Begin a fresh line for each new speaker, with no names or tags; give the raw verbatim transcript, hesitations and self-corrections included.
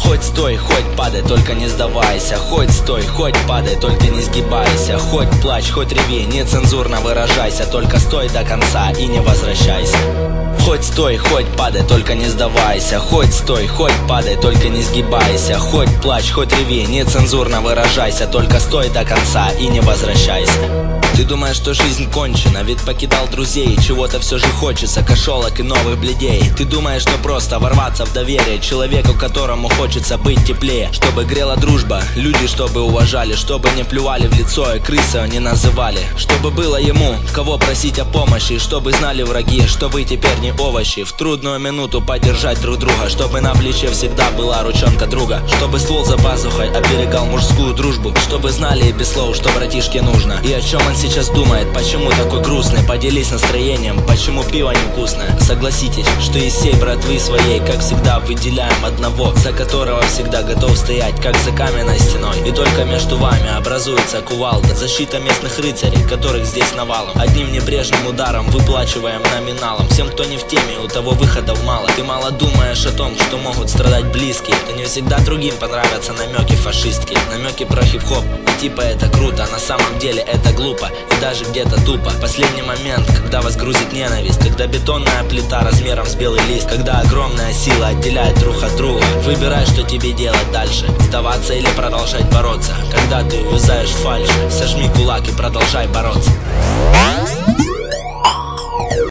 Хоть стой, хоть падай, только не сдавайся. Хоть стой, хоть падай, только не сгибайся. Хоть плачь, хоть реви, нецензурно выражайся. Только стой до конца и не возвращайся. Хоть стой, хоть падай, только не сдавайся. Хоть стой, хоть падай, только не сгибайся. Хоть плачь, хоть реви, нецензурно выражайся. Только стой до конца и не возвращайся. Ты думаешь, что жизнь кончена, ведь покидал друзей. Чего-то все же хочется, кошелок и новых бледей. Ты думаешь, что просто ворваться в доверие человеку, которому хочется быть теплее. Чтобы грела дружба, люди чтобы уважали, чтобы не плювали в лицо и крысой не называли. Чтобы было ему кого просить о помощи, чтобы знали враги, что вы теперь не овощи. В трудную минуту поддержать друг друга, чтобы на плече всегда была ручонка друга. Чтобы ствол за пазухой оберегал мужскую дружбу. Чтобы знали и без слов, что братишке нужно. И о чем он сейчас думает, почему такой грустный. Поделись настроением, почему пиво невкусное. Согласитесь, что из всей братвы своей, как всегда, выделяем одного, за которого всегда готов стоять, как за каменной стеной. И только между вами образуется кувалда, защита местных рыцарей, которых здесь навалом. Одним небрежным ударом выплачиваем номиналом. Всем, кто не в теме, у того выходов мало. Ты мало думаешь о том, что могут страдать близкие. И не всегда другим понравятся намеки фашистские. Намеки про хип-хоп, и типа это круто, а на самом деле это глупо и даже где-то тупо. Последний момент, когда вас грузит ненависть, когда бетонная плита размером с белый лист, когда огромная сила отделяет друг от друга. Выбирай, что тебе делать дальше, сдаваться или продолжать бороться. Когда ты увязаешь в фальши, сожми кулак и продолжай бороться.